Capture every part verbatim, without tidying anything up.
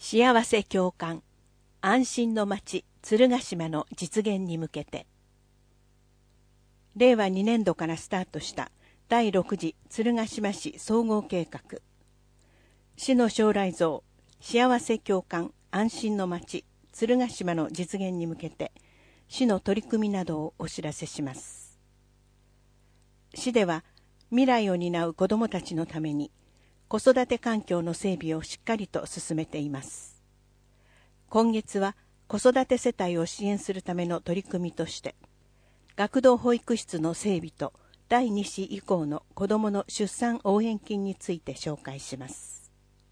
幸せ共感安心の町鶴ヶ島の実現に向けて、れいわにねんどからスタートしただいろく次鶴ヶ島市総合計画、市の将来像幸せ共感安心の町鶴ヶ島の実現に向けて、市の取り組みなどをお知らせします。市では未来を担う子どもたちのために子育て環境の整備をしっかりと進めています。今月は子育て世帯を支援するための取り組みとして、学童保育室の整備とだいに子以降の子どもの出産応援金について紹介します。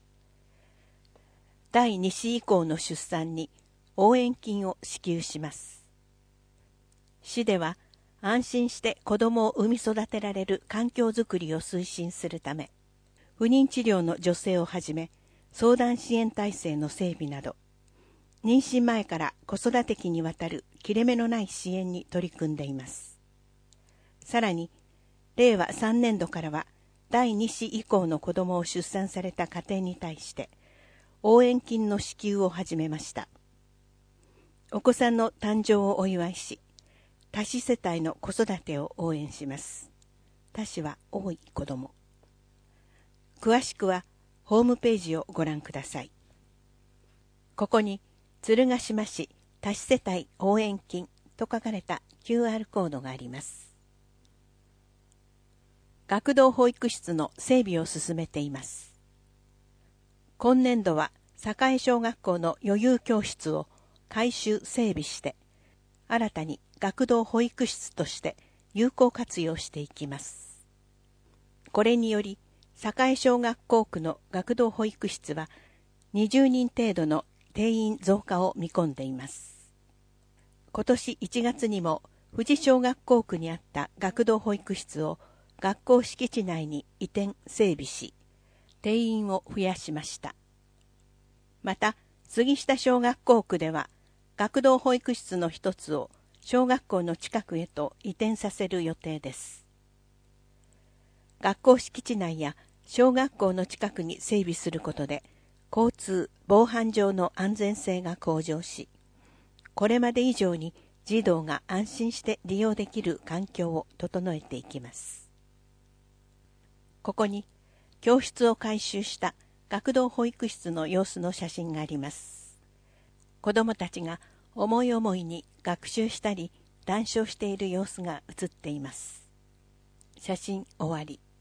だいに子以降の出産に応援金を支給します。市では安心して子どもを産み育てられる環境づくりを推進するため、不妊治療の助成をはじめ、相談支援体制の整備など、妊娠前から子育て期にわたる切れ目のない支援に取り組んでいます。さらに、れいわさんねんどからは、だいに子以降の子どもを出産された家庭に対して、応援金の支給を始めました。お子さんの誕生をお祝いし、多子世帯の子育てを応援します。多子は多い子ども。詳しくはホームページをご覧ください。ここに鶴ヶ島市多子世帯応援金と書かれた キューアール コードがあります。学童保育室の整備を進めています。今年度は栄小学校の余裕教室を改修整備して、新たに学童保育室として有効活用していきます。これにより、栄小学校区の学童保育室はにじゅうにん程度の定員増加を見込んでいます。今年いちがつにも富士小学校区にあった学童保育室を学校敷地内に移転整備し、定員を増やしました。また、杉下小学校区では学童保育室の一つを小学校の近くへと移転させる予定です。学校敷地内や小学校の近くに整備することで、交通・防犯上の安全性が向上し、これまで以上に児童が安心して利用できる環境を整えていきます。ここに教室を改修した学童保育室の様子の写真があります。子どもたちが思い思いに学習したり談笑している様子が写っています。写真終わり。